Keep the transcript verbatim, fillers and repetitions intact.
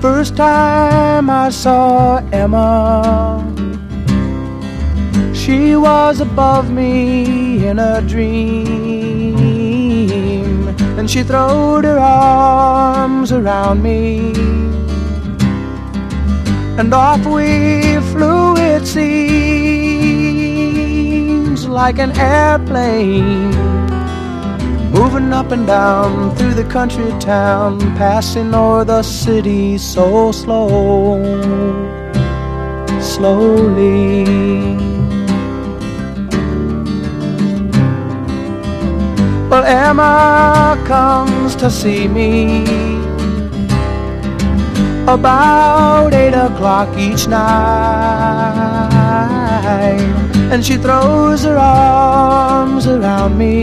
first time I saw Emma, she was above me in a dream, and she throwed her arms around me, and off we flew, it seems, like an airplane, moving up and down through the country town, passing o'er the city so slow, slowly. Well, Emma comes to see me about eight o'clock each night, and she throws her arms around me,